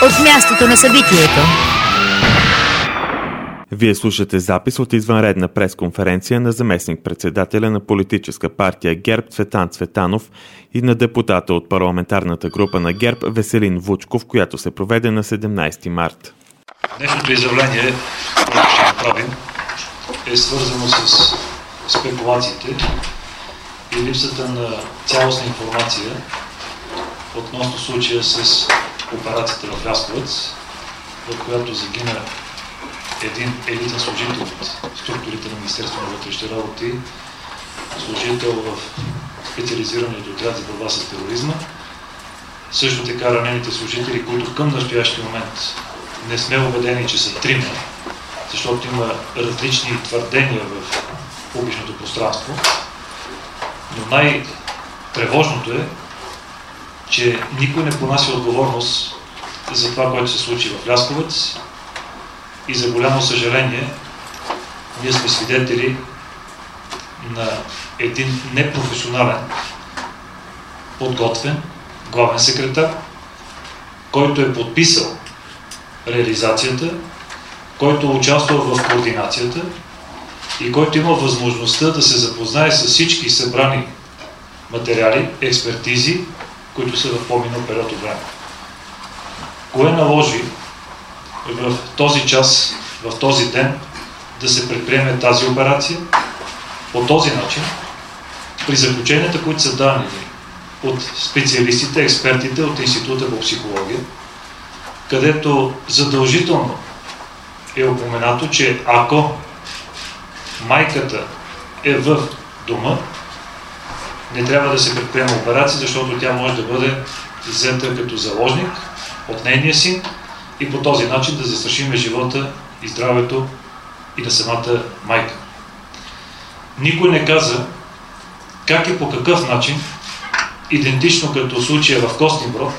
от мястото на събитието. Вие слушате запис от извънредна пресконференция на заместник-председателя на политическа партия ГЕРБ Цветан Цветанов и на депутата от парламентарната група на ГЕРБ Веселин Вучков, която се проведе на 17 март. Днешното изявление, което ще направим, е свързано с спекулациите и липсата на цялостна информация относно случая с операцията в Лясковец, в която загина един елитен служител от структурите на Министерството на вътрешните работи, служител в специализирания отряд за борба с тероризма. Също така ранените служители, които към настоящия момент не сме убедени, че са трима, защото има различни твърдения в публичното пространство. Но най-тревожното е, че никой не понася отговорност за това, което се случи в Лясковец и за голямо съжаление ние сме свидетели на един непрофесионален, подготвен главен секретар, който е подписал реализацията, който участва в координацията и който има възможността да се запознае с всички събрани материали, експертизи, които са в по-минал период от време. Кое наложи в този час, в този ден да се предприеме тази операция по този начин, при заключенията, които са дани от специалистите, експертите от Института по психология, където задължително е упоменато, че ако майката е в дома, не трябва да се предприема операция, защото тя може да бъде взета като заложник от нейния син и по този начин да застрашим живота и здравето и на самата майка. Никой не каза как и по какъв начин, идентично като случая в Костинброд,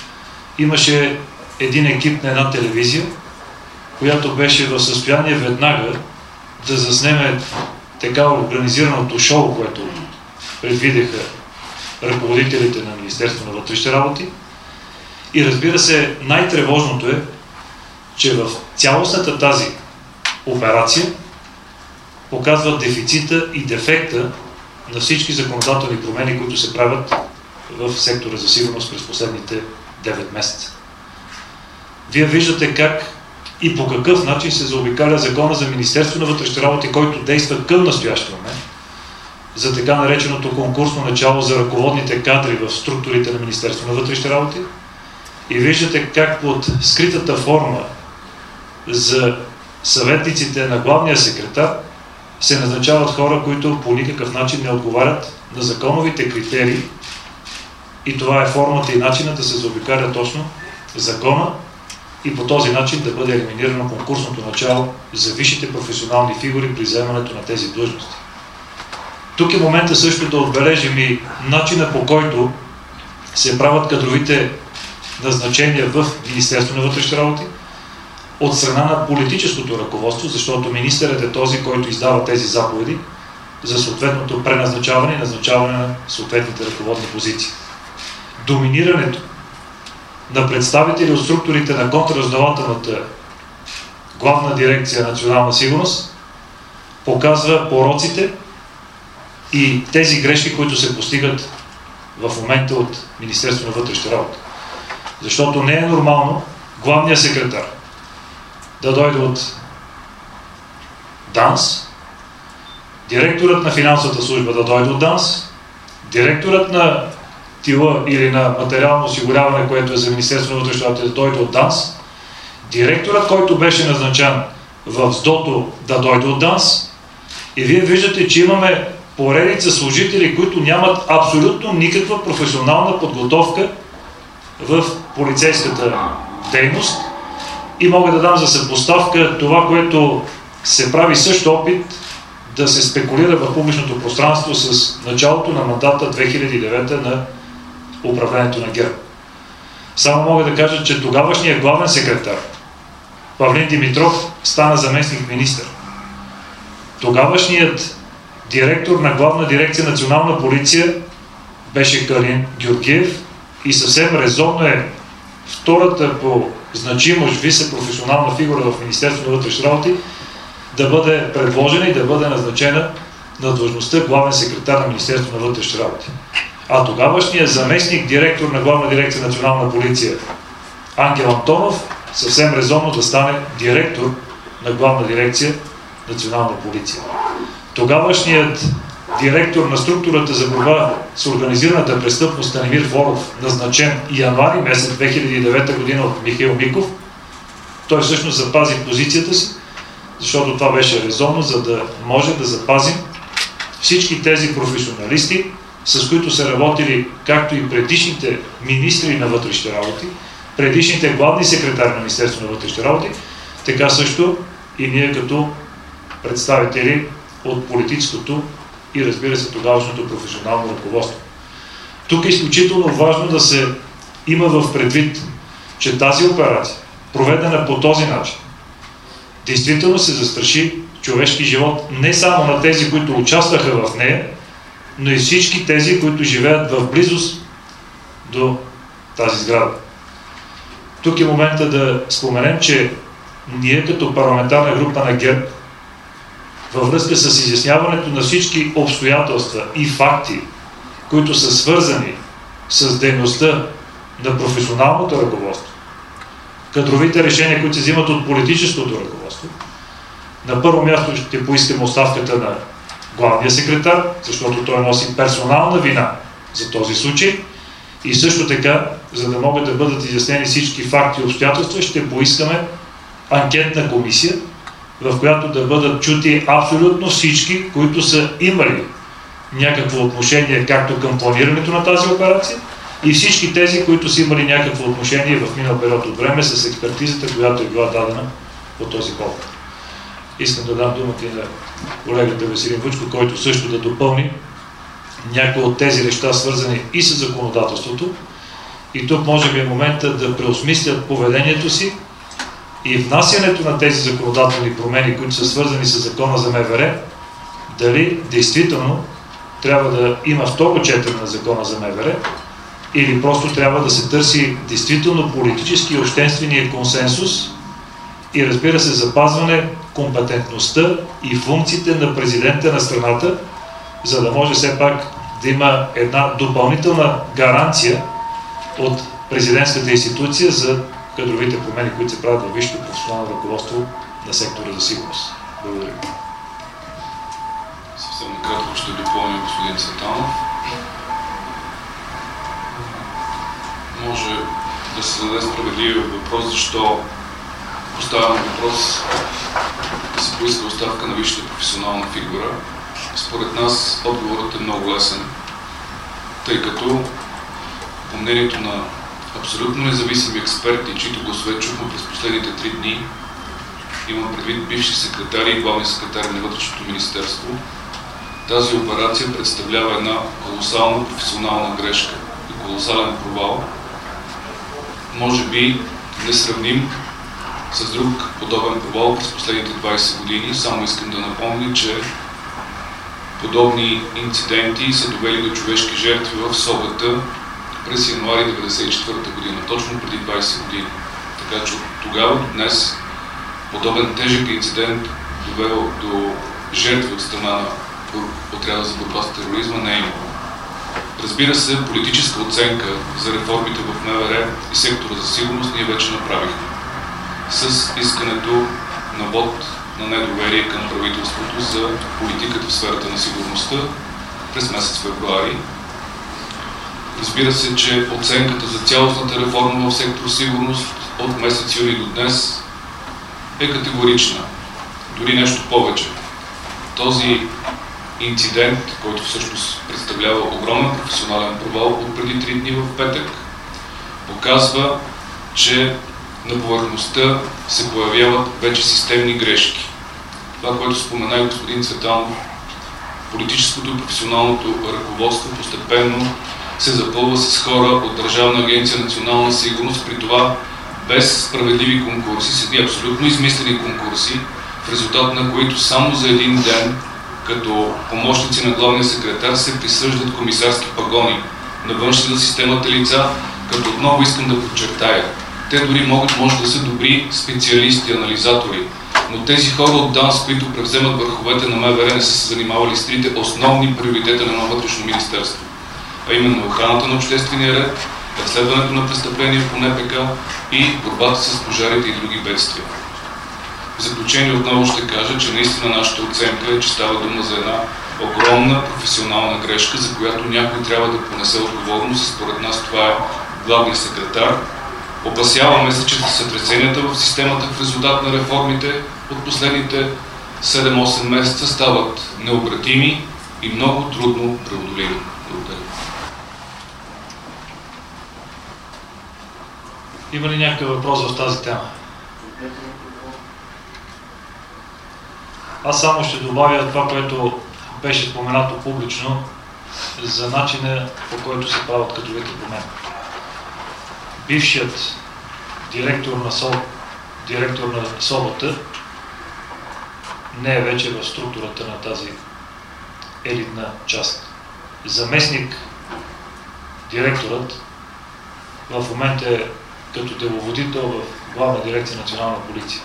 имаше един екип на една телевизия, която беше в състояние веднага да заснеме така организираното шоу, което предвидеха ръководителите на Министерството на вътрешните работи. И разбира се, най-тревожното е, че в цялостната тази операция показва дефицита и дефекта на всички законодателни промени, които се правят в сектора за сигурност през последните 9 месеца. Вие виждате как и по какъв начин се заобикаля закона за Министерството на вътрешните работи, който действа към настоящия момент, за така нареченото конкурсно начало за ръководните кадри в структурите на Министерството на вътрешните работи. И виждате как под скритата форма за съветниците на главния секретар се назначават хора, които по никакъв начин не отговарят на законовите критерии. И това е формата и начинът да се заобикаля точно закона и по този начин да бъде елиминирано конкурсното начало за висшите професионални фигури при вземането на тези длъжности. Тук е момента също да отбележим и начина, по който се правят кадровите назначения в Министерството на вътрешните работи от страна на политическото ръководство, защото министърът е този, който издава тези заповеди за съответното преназначаване и назначаване на съответните ръководни позиции. Доминирането на представители от структурите на контраразузнавателната главна дирекция национална сигурност показва пороците и тези грешки, които се постигат в момента от Министерството на вътрешните работи. Защото не е нормално главният секретар да дойде от ДАНС, директорът на финансовата служба да дойде от ДАНС, директорът на ТИЛА или на материално осигуряване, което е за Министерството на вътрешните работи, да дойде от ДАНС, директорът, който беше назначен в СДОТО, да дойде от ДАНС. И вие виждате, че имаме поредица служители, които нямат абсолютно никаква професионална подготовка в полицейската дейност. И мога да дам за съпоставка това, което се прави също опит да се спекулира в публичното пространство с началото на мандата 2009 на управлението на ГЕРБ. Само мога да кажа, че тогавашният главен секретар Павлин Димитров стана заместник-министър. Тогавашният директор на главна дирекция национална полиция беше Калин Георгиев и съвсем резонно е втората по значимост високопрофесионална фигура в Министерството на вътрешните работи да бъде предложена и да бъде назначена на длъжността главен секретар на Министерството на вътрешните работи. А тогавашният заместник директор на Главна дирекция Национална полиция Ангел Антонов съвсем резонно да стане директор на Главна дирекция Национална полиция. Тогавашният директор на структурата за борба с организираната престъпност Станимир Воров, назначен януари месец 2009 година от Михаил Миков, той всъщност запази позицията си, защото това беше резонно, за да може да запазим всички тези професионалисти, с които са работили както и предишните министри на вътрешните работи, предишните главни секретари на Министерството на вътрешните работи, така също и ние като представители от политическото и, разбира се, тогавашното професионално ръководство. Тук е изключително важно да се има в предвид, че тази операция, проведена по този начин, действително се застраши човешки живот не само на тези, които участваха в нея, но и всички тези, които живеят в близост до тази сграда. Тук е момента да споменем, че ние като парламентарна група на ГЕРБ във връзка с изясняването на всички обстоятелства и факти, които са свързани с дейността на професионалното ръководство, кадровите решения, които се взимат от политическото ръководство, на първо място ще поискаме оставката на главния секретар, защото той носи персонална вина за този случай и също така, за да могат да бъдат изяснени всички факти и обстоятелства, ще поискаме анкетна комисия, в която да бъдат чути абсолютно всички, които са имали някакво отношение както към планирането на тази операция и всички тези, които са имали някакво отношение в минал период от време с експертизата, която е била дадена по този повод. Искам да дам думата и на колегата Веселин Вучков, който също да допълни някои от тези неща, свързани и с законодателството. И тук може би е момента да преосмислят поведението си и внасянето на тези законодателни промени, които са свързани с закона за МВР, дали действително трябва да има второ четене на закона за МВР или просто трябва да се търси действително политически и обществения консенсус и, разбира се, запазване компетентността и функциите на президента на страната, за да може все пак да има една допълнителна гаранция от президентската институция за кадровите промени, които се правят във висшето професионално ръководство на сектора за сигурност. Благодаря. Съвсем накратко ще допълня господин Цветанов. Може да се зададе справедливия въпрос, защо поставяме въпрос да се поиска оставка на висшата професионална фигура. Според нас отговорът е много лесен, тъй като по мнението на абсолютно независими експерти, чието гласове чухме през последните 3 дни, имам предвид бивши секретари и главни секретари на Вътрешното министерство, тази операция представлява една колосална професионална грешка и колосален провал, може би несравним с друг подобен провал през последните 20 години. Само искам да напомня, че подобни инциденти са довели до човешки жертви в Собата през януари 1994 година, точно преди 20 години. Така че от тогава до днес подобен тежък инцидент, довел до жертви от страна на отряда за борба с тероризма, не е имало. Разбира се, политическа оценка за реформите в МВР и сектора за сигурност ние вече направихме с искането на вод на недоверие към правителството за политиката в сферата на сигурността през месец февруари. Разбира се, че оценката за цялостната реформа в сектор сигурност от месец юли до днес е категорична. Дори нещо повече. Този инцидент, който всъщност представлява огромен професионален провал от преди 3 дни в петък, показва, че на повърхността се появяват вече системни грешки. Това, което спомена и господин Цветанов, политическото и професионалното ръководство постепенно се запълва с хора от Държавна агенция национална сигурност, при това без справедливи конкурси, с едни абсолютно измислени конкурси, в резултат на които само за един ден, като помощници на главния секретар, се присъждат комисарски пагони на външни за системата лица, като отново искам да подчертая, те дори може да са добри специалисти, анализатори, но тези хора от ДАНС, които превземат върховете на МВР, не са се занимавали с трите основни приоритета на едно вътрешно министерство, а именно охраната на обществения ред, разследването на престъпления по НПК и борбата с пожарите и други бедствия. В заключение отново ще кажа, че наистина нашата оценка е, че става дума за една огромна професионална грешка, за която някой трябва да понесе отговорност. Според нас това е главният секретар. Опасяваме се, че сътресенията в системата в резултат на реформите от последните 7-8 месеца стават необратими и много трудно преодолими. Благодаря. Има ли някакъв въпрос в тази тема? Аз само ще добавя това, което беше споменато публично за начина, по който се правят кадровите промени. Бившият директор на СОБТ не е вече в структурата на тази елитна част. Заместник директорът в момента е като деловодител в Главна дирекция Национална полиция.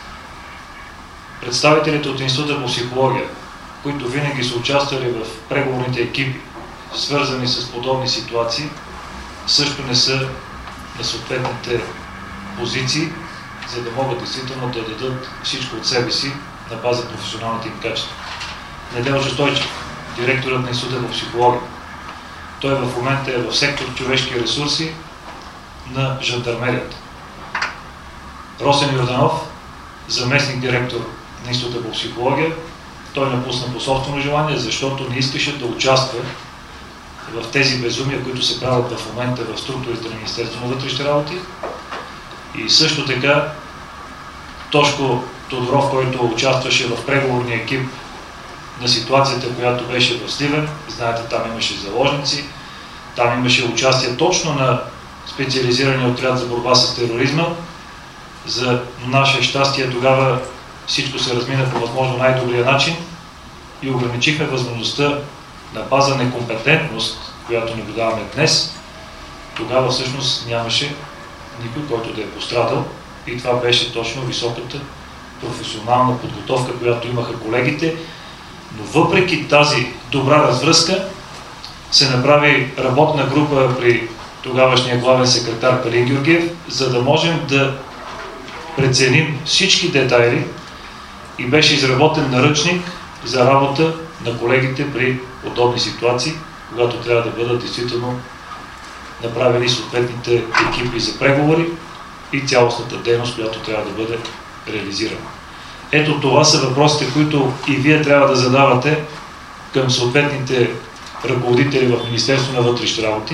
Представителите от Института по психология, които винаги са участвали в преговорните екипи, свързани с подобни ситуации, също не са на съответните позиции, за да могат действително да дадат всичко от себе си на база професионалните им качества. Неделчо Стойчев, директорът на Института по психология. Той в момента е в сектор човешки ресурси на жандармерията. Росен Йорданов, заместник директор на Института по психология, той напусна по собствено желание, защото не искаше да участва в тези безумия, които се правят в момента в структурите на Министерството на вътрешните работи. И също така Тошко Тодоров, който участваше в преговорния екип на ситуацията, която беше в Сливен. Знаете, там имаше заложници, там имаше участие точно на специализирания отряд за борба с тероризма. За наше щастие тогава всичко се размина по възможно най-добрия начин и ограничихме възможността на база некомпетентност, която наблюдаваме днес. Тогава всъщност нямаше никой, който да е пострадал, и това беше точно високата професионална подготовка, която имаха колегите. Но въпреки тази добра развръзка се направи работна група при тогавашния главен секретар Калин Георгиев, за да можем да преценим всички детайли и беше изработен наръчник за работа на колегите при подобни ситуации, когато трябва да бъдат действително направени съответните екипи за преговори и цялостната дейност, която трябва да бъде реализирана. Ето това са въпросите, които и вие трябва да задавате към съответните ръководители в Министерството на вътрешните работи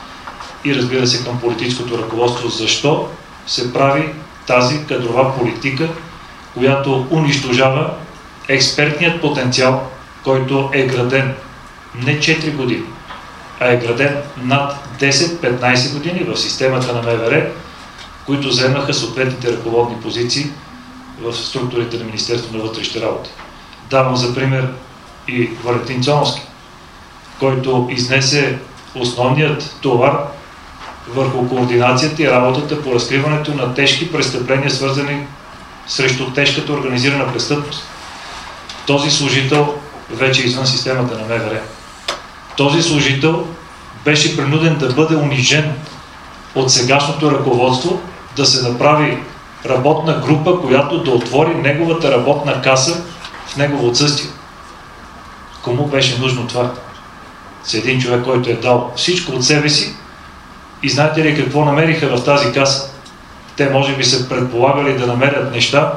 и разбира се към политическото ръководство, защо се прави тази кадрова политика, която унищожава експертният потенциал, който е граден не 4 години, а е граден над 10-15 години в системата на МВР, които вземаха съответните ръководни позиции в структурите на Министерството на вътрешните работи. Давам за пример и Валентин Цоновски, който изнесе основният товар върху координацията и работата по разкриването на тежки престъпления, свързани срещу тежката организирана престъпност. Този служител вече е извън системата на МВР. Този служител беше принуден да бъде унижен от сегашното ръководство, да се направи работна група, която да отвори неговата работна каса в негово отсъствие. Кому беше нужно това? С един човек, който е дал всичко от себе си, и знаете ли какво намериха в тази каса? Те може би се предполагали да намерят неща,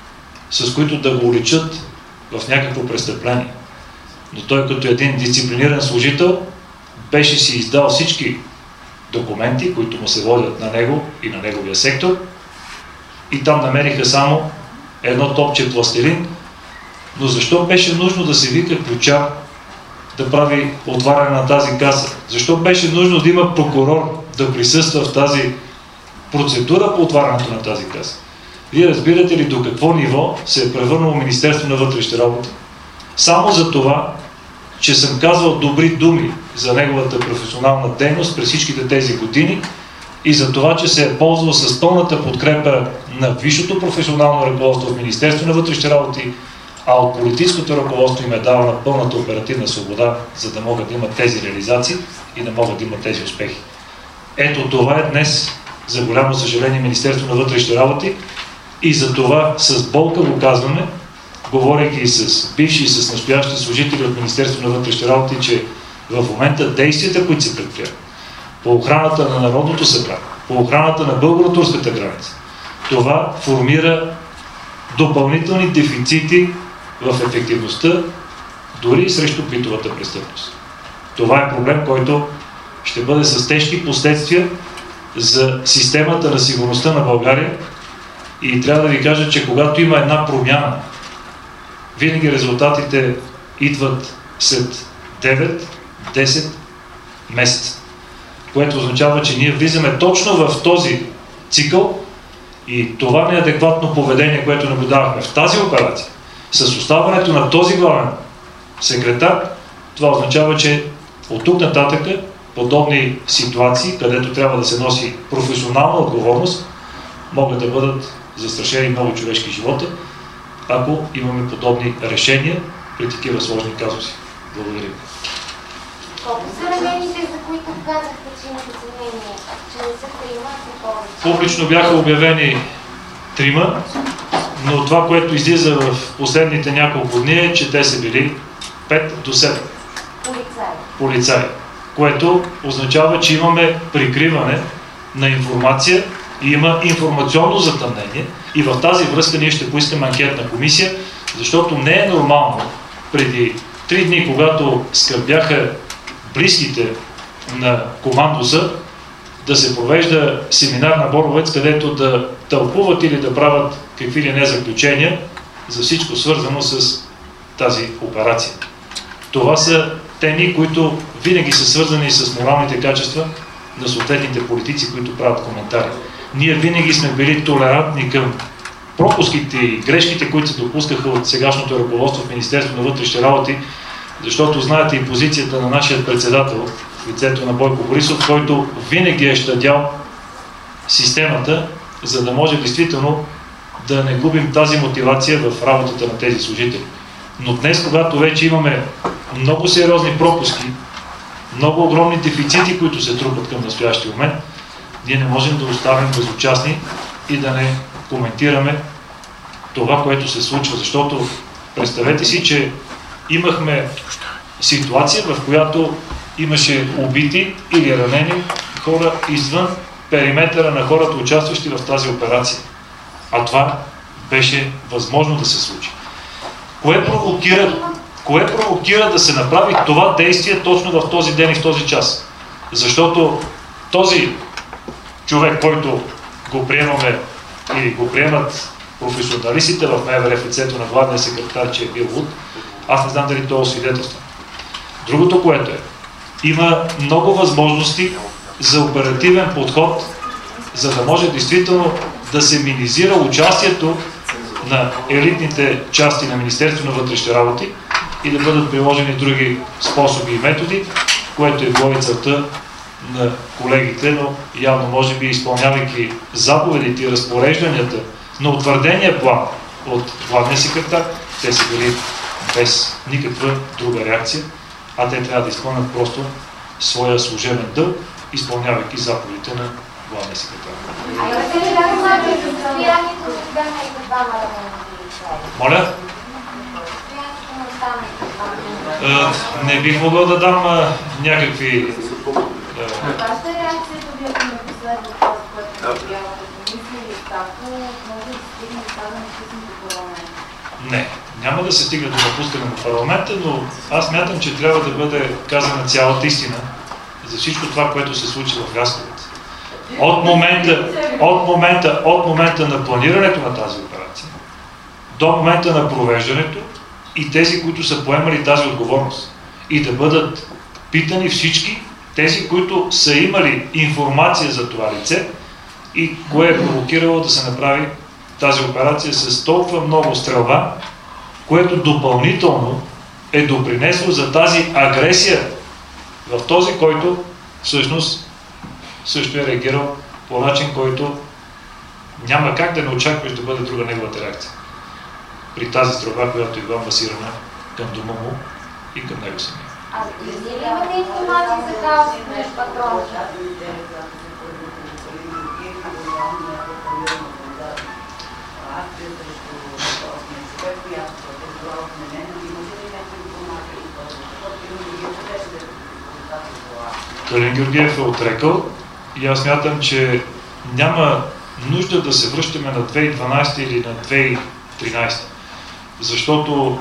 с които да го уличат в някакво престъпление. Но той като един дисциплиниран служител беше си издал всички документи, които му се водят на него и на неговия сектор, и там намериха само едно топче пластелин. Но защо беше нужно да се вика ключар да прави отваряне на тази каса? Защо беше нужно да има прокурор да присъства в тази процедура по отварянето на тази каса? Вие разбирате ли до какво ниво се е превърнало Министерство на вътрешните работи? Само за това, че съм казвал добри думи за неговата професионална дейност през всичките тези години, и за това, че се е ползвал с пълната подкрепа на висшето професионално ръководство в Министерство на вътрешните работи, а от политическото ръководство им е дала на пълната оперативна свобода, за да могат да имат тези реализации и да могат да имат тези успехи. Ето това е днес, за голямо съжаление, Министерство на вътрешните работи, и за това с болка го казваме, говорейки и с бивши и с настоящи служители от Министерство на вътрешните работи, че в момента действията, които се предприемат по охраната на Народното събрание, по охраната на българо-турската граница, това формира допълнителни дефицити в ефективността, дори и срещу битовата престъпност. Това е проблем, който ще бъде с тежки последствия за системата на сигурността на България, и трябва да ви кажа, че когато има една промяна, винаги резултатите идват след 9-10 месеца, което означава, че ние влизаме точно в този цикъл, и това неадекватно поведение, което наблюдавахме в тази операция, с оставането на този главен секретар, това означава, че от тук нататък подобни ситуации, където трябва да се носи професионална отговорност, могат да бъдат застрашени много човешки живота, ако имаме подобни решения при такива сложни казуси. Благодаря. Колко са ранените, за които казахте, че имате съмнение, че не са трима и повече? Публично бяха обявени 3, но това, което излиза в последните няколко дни, е, че те са били 5 до 7 полицаи, което означава, че имаме прикриване на информация и има информационно затъмнение, и в тази връзка ние ще поискаме анкетна комисия, защото не е нормално преди 3 дни, когато скърбяха близките на командоса, да се провежда семинар на Боровец, където да тълкуват или да правят какви ли не заключения за всичко свързано с тази операция. Това са теми, които винаги са свързани с моралните качества на съответните политици, които правят коментари. Ние винаги сме били толерантни към пропуските и грешките, които се допускаха от сегашното ръководство в Министерство на вътрешните работи, защото знаете и позицията на нашия председател в лицето на Бойко Борисов, който винаги е щадял системата, за да може действително да не губим тази мотивация в работата на тези служители. Но днес, когато вече имаме много сериозни пропуски, много огромни дефицити, които се трупат към настоящия момент, ние не можем да оставим безучастни и да не коментираме това, което се случва. Защото представете си, че имахме ситуация, в която имаше убити или ранени хора извън периметъра на хората, участващи в тази операция. А това беше възможно да се случи. Кое провокира да се направи това действие точно в този ден и в този час? Защото този човек, който го приемаме или го приемат професионалистите в МВР в лицето на главния секретар, че е бил луд, аз не знам дали това е свидетелство. Другото, което е, има много възможности за оперативен подход, за да може действително да се минимизира участието на елитните части на Министерство на вътрешните работи и да бъдат приложени други способи и методи, което е било и целта на колегите, но явно може би изпълнявайки заповедите и разпорежданията на утвърдения план от главния секретар, те са били без никаква друга реакция, а те трябва да изпълнят просто своя служебен дълг, изпълнявайки заповедите на главния секретар. Моля? Не бих могъл да дам някакви... Вашата реакцията ви, ако не последва това, което обявявате комисия или ставка, може да се стигне до това да напуснете парламента? Не, няма да се стигне до напускане на парламента, но аз мятам, че трябва да бъде казана цялата истина за всичко това, което се случи в Хасковец. От момента на планирането на тази операция до момента на провеждането и тези, които са поемали тази отговорност. И да бъдат питани всички тези, които са имали информация за това лице и кое е провокирало да се направи тази операция с толкова много стрелба, което допълнително е допринесло за тази агресия в този, който всъщност също е реагирал по начин, който няма как да не очакваш да бъде друга неговата реакция. При тази стрелба, която е била масирана към дома му и към него самия. А имате информация за хаос между патроните? Калин Георгиев е отрекал и аз смятам, че няма нужда да се връщаме на 2012 или на 2013, защото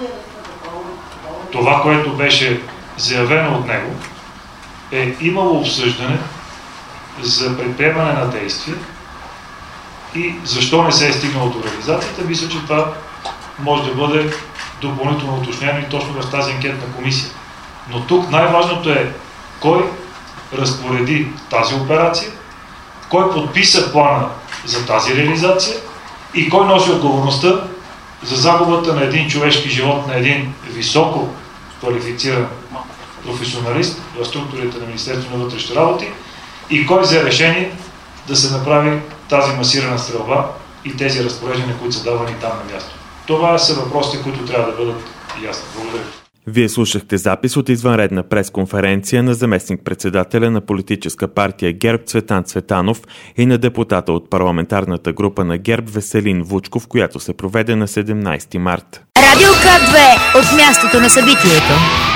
това, което беше заявено от него, е имало обсъждане за предприемане на действия и защо не се е стигнало до реализацията. Мисля, че това може да бъде допълнително уточнено и точно в тази анкетна комисия. Но тук най-важното е кой разпореди тази операция, кой подписа плана за тази реализация и кой носи отговорността за загубата на един човешки живот, на един високо квалифициран професионалист в структурите на Министерството на вътрешните работи и кой взе решение да се направи тази масирана стрелба и тези разпореждания, които са давани там на място. Това са въпросите, които трябва да бъдат ясни. Благодаря. Вие слушахте запис от извънредна пресконференция на заместник-председателя на политическа партия ГЕРБ Цветан Цветанов и на депутата от парламентарната група на ГЕРБ Веселин Вучков, която се проведе на 17 март. Радио К2 от мястото на събитието.